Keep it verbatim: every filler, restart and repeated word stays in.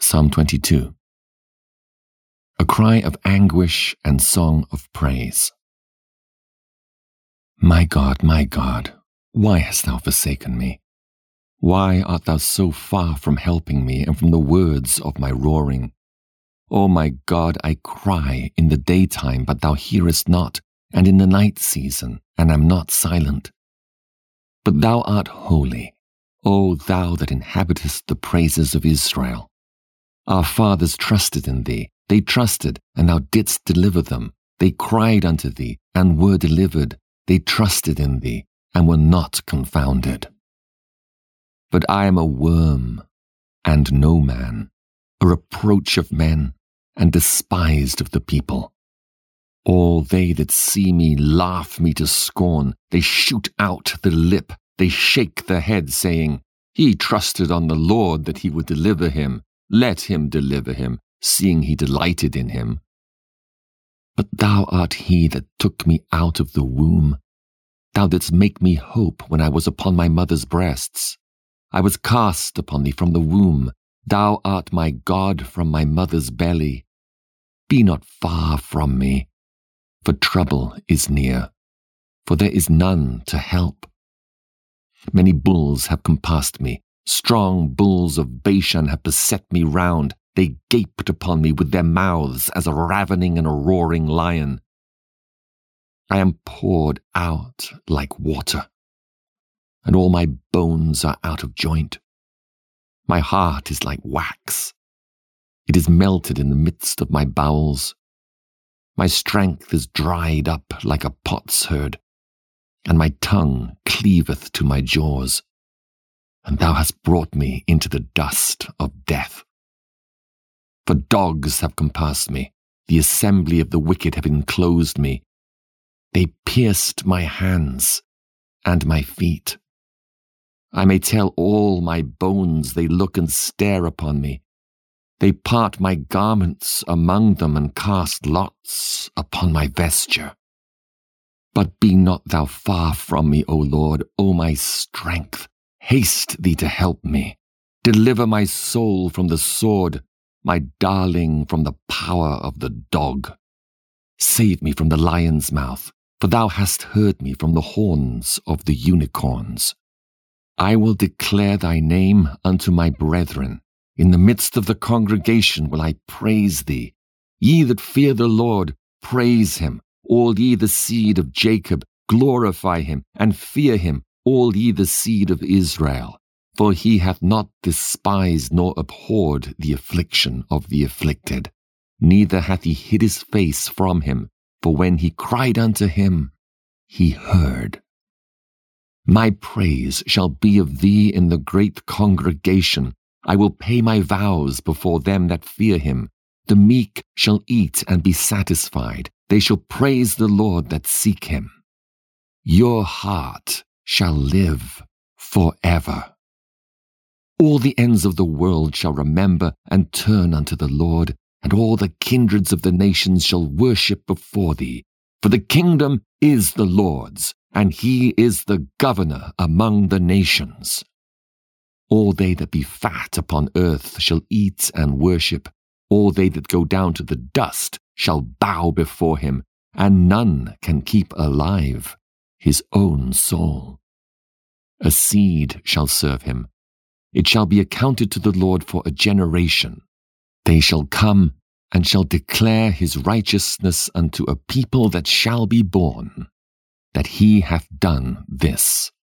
Psalm twenty-two. A cry of anguish and song of praise. My God, my God, why hast thou forsaken me? Why art thou so far from helping me and from the words of my roaring? O my God, I cry in the daytime, but thou hearest not, and in the night season, and am not silent. But thou art holy, O thou that inhabitest the praises of Israel. Our fathers trusted in thee, they trusted, and thou didst deliver them. They cried unto thee, and were delivered. They trusted in thee, and were not confounded. But I am a worm, and no man, a reproach of men, and despised of the people. All they that see me laugh me to scorn. They shoot out the lip, they shake the head, saying, He trusted on the Lord that he would deliver him. Let him deliver him, seeing he delighted in him. But thou art he that took me out of the womb. Thou didst make me hope when I was upon my mother's breasts. I was cast upon thee from the womb. Thou art my God from my mother's belly. Be not far from me, for trouble is near, for there is none to help. Many bulls have compassed me. Strong bulls of Bashan have beset me round. They gaped upon me with their mouths as a ravening and a roaring lion. I am poured out like water, and all my bones are out of joint. My heart is like wax. It is melted in the midst of my bowels. My strength is dried up like a potsherd, and my tongue cleaveth to my jaws. And thou hast brought me into the dust of death. For dogs have compassed me, the assembly of the wicked have enclosed me. They pierced my hands and my feet. I may tell all my bones, they look and stare upon me. They part my garments among them and cast lots upon my vesture. But be not thou far from me, O Lord, O my strength. Haste thee to help me. Deliver my soul from the sword, my darling from the power of the dog. Save me from the lion's mouth, for thou hast heard me from the horns of the unicorns. I will declare thy name unto my brethren. In the midst of the congregation will I praise thee. Ye that fear the Lord, praise him. All ye the seed of Jacob, glorify him, and fear him, all ye the seed of Israel. For he hath not despised nor abhorred the affliction of the afflicted, neither hath he hid his face from him, for when he cried unto him, he heard. My praise shall be of thee in the great congregation. I will pay my vows before them that fear him. The meek shall eat and be satisfied. They shall praise the Lord that seek him. Your heart shall live forever. All the ends of the world shall remember and turn unto the Lord, and all the kindreds of the nations shall worship before thee. For the kingdom is the Lord's, and he is the governor among the nations. All they that be fat upon earth shall eat and worship. All they that go down to the dust shall bow before him, and none can keep alive his own soul. A seed shall serve him. It shall be accounted to the Lord for a generation. They shall come and shall declare his righteousness unto a people that shall be born, that he hath done this.